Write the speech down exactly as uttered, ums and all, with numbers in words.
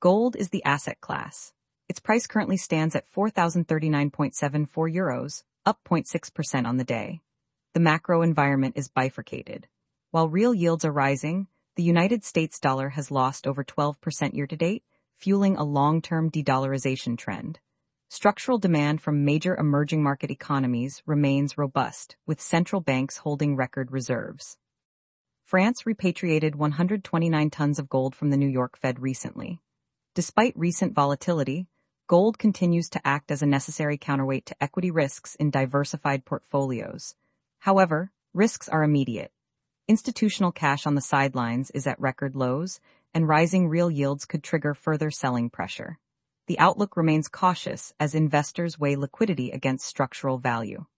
Gold is the asset class. Its price currently stands at four thousand thirty-nine point seven four euros, up zero point six percent on the day. The macro environment is bifurcated. While real yields are rising, the United States dollar has lost over twelve percent year-to-date, fueling a long-term de-dollarization trend. Structural demand from major emerging market economies remains robust, with central banks holding record reserves. France repatriated one hundred twenty-nine tons of gold from the New York Fed recently. Despite recent volatility, gold continues to act as a necessary counterweight to equity risks in diversified portfolios. However, risks are immediate. Institutional cash on the sidelines is at record lows, and rising real yields could trigger further selling pressure. The outlook remains cautious as investors weigh liquidity against structural value.